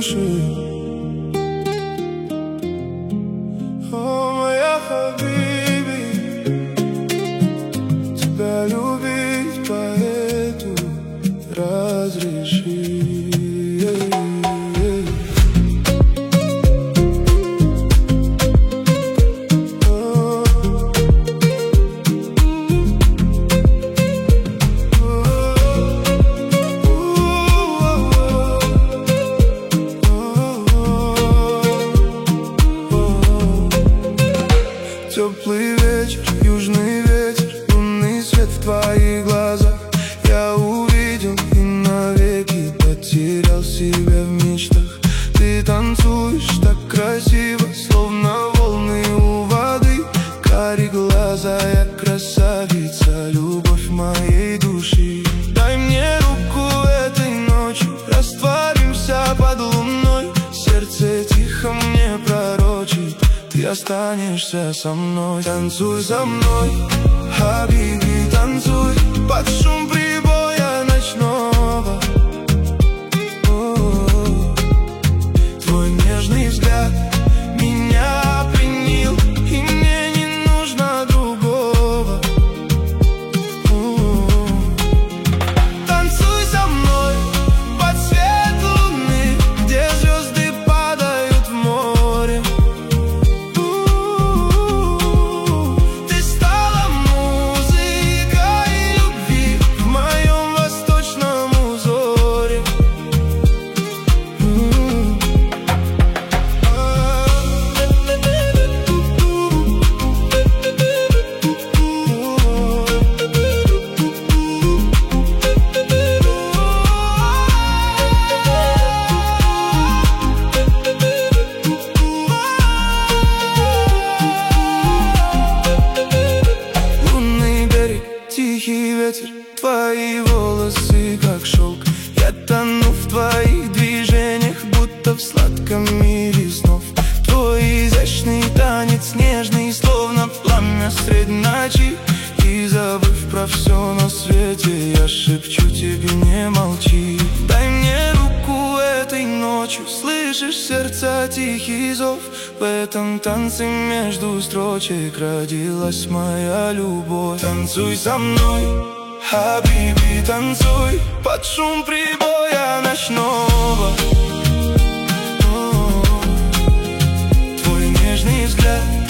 души. О, моя хабиби, тебя любить поэту разреши. Теплый вечер, южный ветер, лунный свет в твоих глазах. Я увидел и навеки потерял себя в мечтах. Ты танцуешь так красиво, словно волны у воды. Карие глаза, я красавица, любовь моей души. Дай мне руку этой ночью, растворимся под луной. Сердце тихо мне пророчит, ты останешься со мной. Танцуй со мной, хабиби, танцуй под шум прибоя ночного. О-о-о. Твой нежный взгляд меня пленил, и мне не нужно другого. О-о-о. Танцуй со мной под свет луны, где звезды падают в море. Тихий ветер, твои волосы как шелк. Я тону в твоих движениях, будто в сладком мире снов. Твой изящный танец нежный, словно пламя средь ночи. И забыв про все на свете, я шепчу тебе: не молчи. Дай мне руку этой ночью, слышишь сердца тихий зов. В этом танце между строчек родилась моя любовь. Танцуй со мной, хабиби, танцуй под шум прибоя ночного. О-о-о. Твой нежный взгляд